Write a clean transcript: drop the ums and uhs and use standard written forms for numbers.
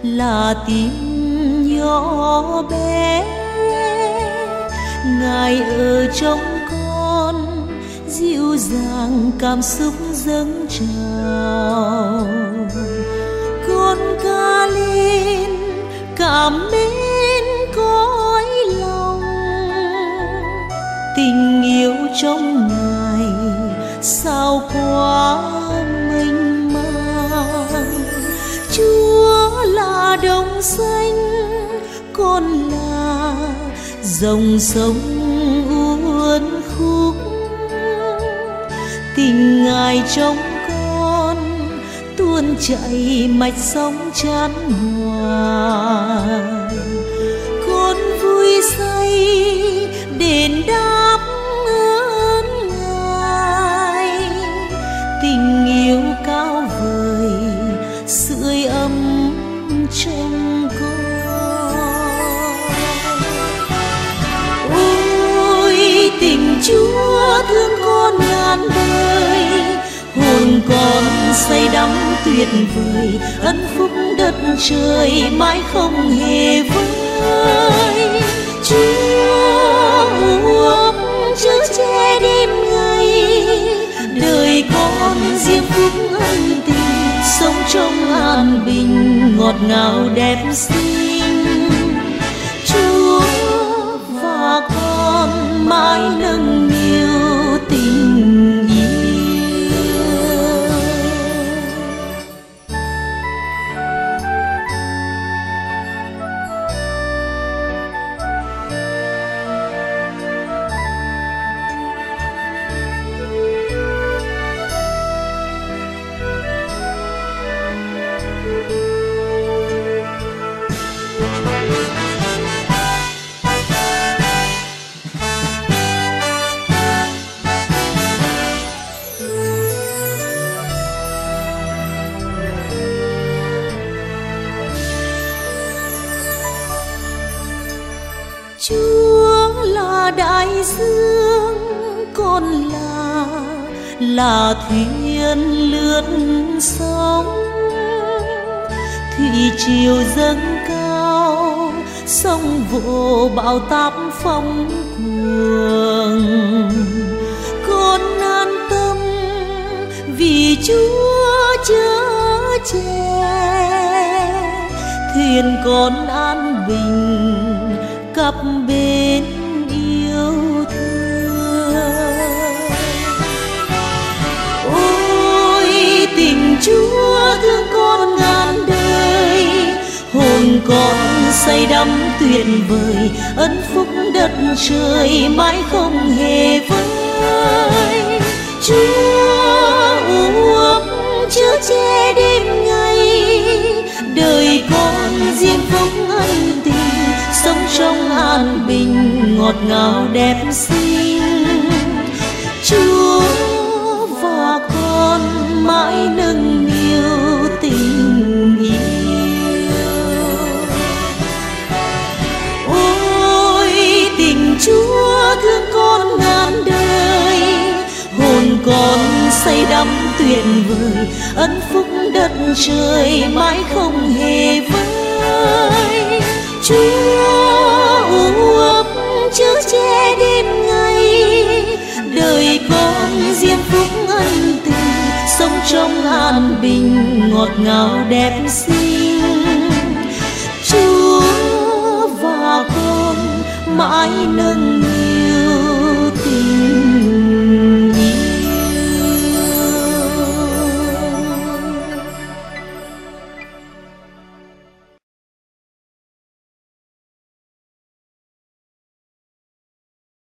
là tim nhỏ bé. Ngài ở trong con dịu dàng cảm xúc dâng trào. Con ca lên cảm mến cõi lòng, tình yêu trong Ngài sao quá mênh mang. Chúa là đồng xanh, con là dòng sông uốn khúc. Tình Ngài trong con tuôn chảy mạch sóng chan hòa. Con vui say đền đáp ơn Ngài, tình yêu cao vời sưởi ấm trong con. Ôi tình Chúa thương con ngàn đời, hồn con say đắm tuyệt vời, ân phúc đất trời mãi không hề vơi. Chúa ôm chở che đêm ngày, đời con riêng phúc ân tình, sống trong an bình ngọt ngào đẹp xinh. Chúa và con mãi nâng niu tình yêu. Chúa là đại dương, con là thuyền lướt sóng. Thủy triều dâng cao, sông vỗ bão táp phong cuồng. Con an tâm vì Chúa chở che, thuyền con an bình cặp bên yêu thương. Ôi tình Chúa thương con ngàn đời, hồn con say đắm tuyệt vời, ân phúc đất trời mãi không hề vơi. Chúa ôm chở che đêm ngày, đời con riêng phúc ân tình, sống trong an bình ngọt ngào đẹp xinh. Chúa và con mãi nâng niu tình yêu. Ôi tình Chúa thương con ngàn đời, hồn con say đắm tuyệt vời, ân phúc đất trời mãi không hề vơi. Chúa ôm chở che đêm ngày, đời con riêng phúc ân tình, sống trong an bình ngọt ngào đẹp xinh. Chúa và con mãi nâng